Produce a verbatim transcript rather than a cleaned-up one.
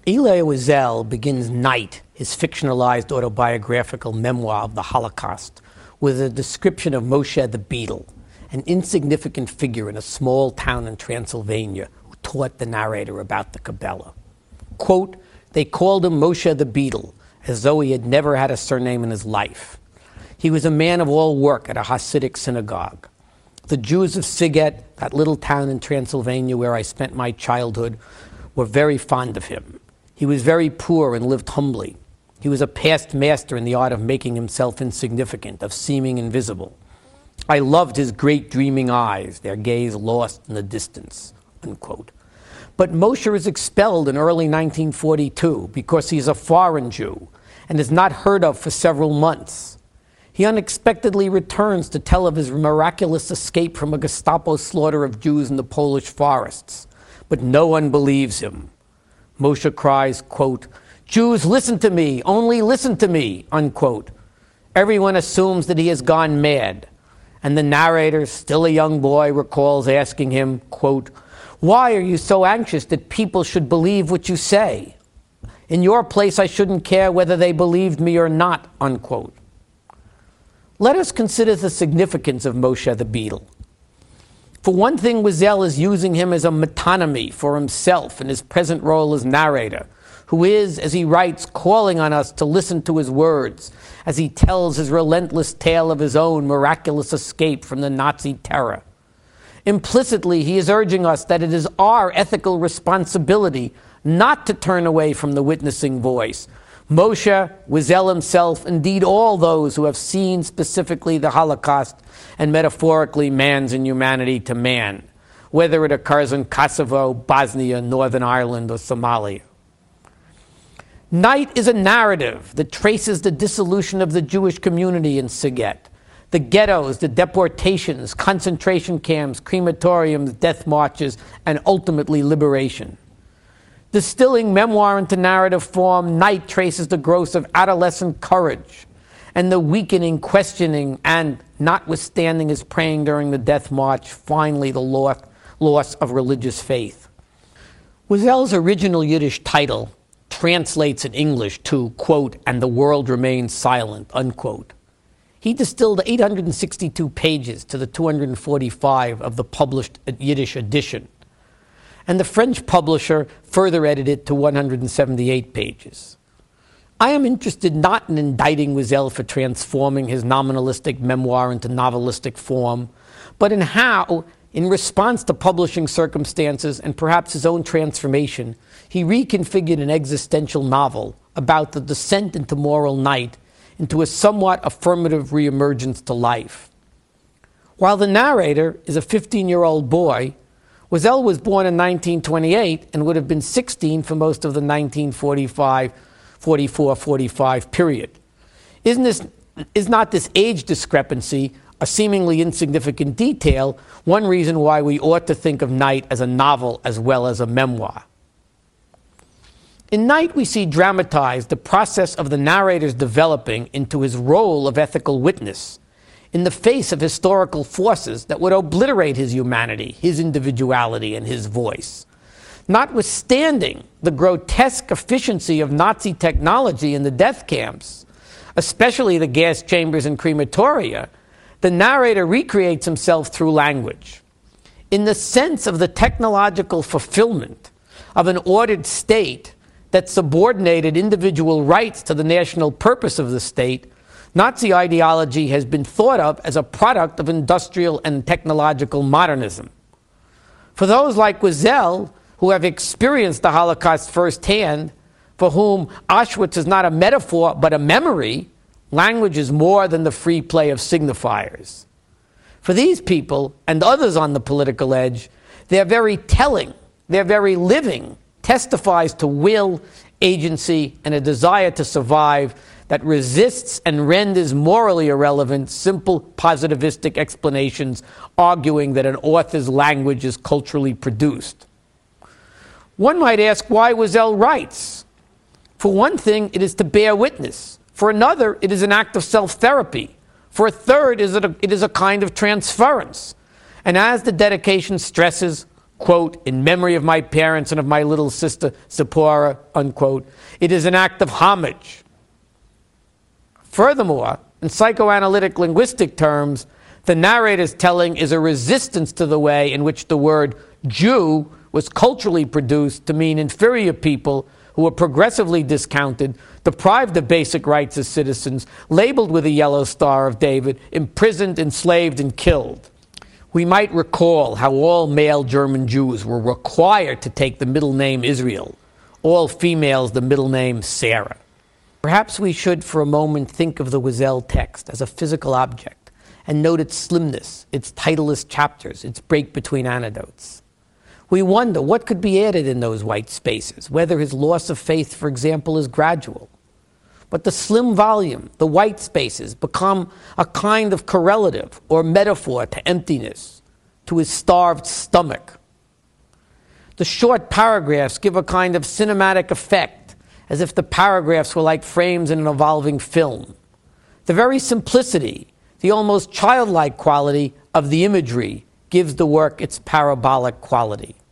Elie Wiesel begins Night, his fictionalized autobiographical memoir of the Holocaust, with a description of Moshe the Beadle, an insignificant figure in a small town in Transylvania who taught the narrator about the Kabbalah. Quote, "They called him Moshe the Beadle, as though he had never had a surname in his life. He was a man of all work at a Hasidic synagogue. The Jews of Siget, that little town in Transylvania where I spent my childhood, were very fond of him. He was very poor and lived humbly. He was a past master in the art of making himself insignificant, of seeming invisible. I loved his great dreaming eyes, their gaze lost in the distance." Unquote. But Moshe is expelled in early nineteen forty-two because he is a foreign Jew and is not heard of for several months. He unexpectedly returns to tell of his miraculous escape from a Gestapo slaughter of Jews in the Polish forests, but no one believes him. Moshe cries, quote, "Jews, listen to me, only listen to me," unquote. Everyone assumes that he has gone mad, and the narrator, still a young boy, recalls asking him, quote, "Why are you so anxious that people should believe what you say? In your place, I shouldn't care whether they believed me or not," unquote. Let us consider the significance of Moshe the Beadle. For one thing, Wiesel is using him as a metonymy for himself in his present role as narrator, who is, as he writes, calling on us to listen to his words as he tells his relentless tale of his own miraculous escape from the Nazi terror. Implicitly, he is urging us that it is our ethical responsibility not to turn away from the witnessing voice. Moshe, Wiesel himself, indeed all those who have seen specifically the Holocaust and metaphorically man's inhumanity to man, whether it occurs in Kosovo, Bosnia, Northern Ireland, or Somalia. Night is a narrative that traces the dissolution of the Jewish community in Siget, the ghettos, the deportations, concentration camps, crematoriums, death marches, and ultimately liberation. Distilling memoir into narrative form, Night traces the growth of adolescent courage and the weakening, questioning, and, notwithstanding his praying during the death march, finally the loss, loss of religious faith. Wiesel's original Yiddish title translates in English to, quote, "And the world remains silent," unquote. He distilled eight hundred sixty-two pages to the two hundred forty-five of the published Yiddish edition, and the French publisher further edited it to one hundred seventy-eight pages. I am interested not in indicting Wiesel for transforming his nominalistic memoir into novelistic form, but in how, in response to publishing circumstances and perhaps his own transformation, he reconfigured an existential novel about the descent into moral night into a somewhat affirmative reemergence to life. While the narrator is a fifteen-year-old boy, Wiesel was born in nineteen twenty-eight and would have been sixteen for most of the nineteen forty-five, forty-four, forty-five period. Isn't this, is not this age discrepancy, a seemingly insignificant detail, one reason why we ought to think of Night as a novel as well as a memoir? In Night, we see dramatized the process of the narrator's developing into his role of ethical witness in the face of historical forces that would obliterate his humanity, his individuality, and his voice. Notwithstanding the grotesque efficiency of Nazi technology in the death camps, especially the gas chambers and crematoria, the narrator recreates himself through language. In the sense of the technological fulfillment of an ordered state that subordinated individual rights to the national purpose of the state, Nazi ideology has been thought of as a product of industrial and technological modernism. For those like Wiesel, who have experienced the Holocaust firsthand, for whom Auschwitz is not a metaphor but a memory, language is more than the free play of signifiers. For these people, and others on the political edge, their very telling, their very living, testifies to will, agency, and a desire to survive that resists and renders morally irrelevant simple positivistic explanations arguing that an author's language is culturally produced. One might ask why Wiesel writes. For one thing, it is to bear witness. For another, it is an act of self-therapy. For a third, it is a, it is a kind of transference. And as the dedication stresses, quote, in memory of my parents and of my little sister Zipporah, unquote. It is an act of homage. Furthermore, in psychoanalytic linguistic terms, the narrator's telling is a resistance to the way in which the word Jew was culturally produced to mean inferior people who were progressively discounted, deprived of basic rights as citizens, labeled with a yellow Star of David, imprisoned, enslaved, and killed. We might recall how all male German Jews were required to take the middle name Israel, all females the middle name Sarah. Perhaps we should for a moment think of the Wiesel text as a physical object and note its slimness, its titleless chapters, its break between anecdotes. We wonder what could be added in those white spaces, whether his loss of faith, for example, is gradual. But the slim volume, the white spaces, become a kind of correlative or metaphor to emptiness, to his starved stomach. The short paragraphs give a kind of cinematic effect, as if the paragraphs were like frames in an evolving film. The very simplicity, the almost childlike quality of the imagery gives the work its parabolic quality.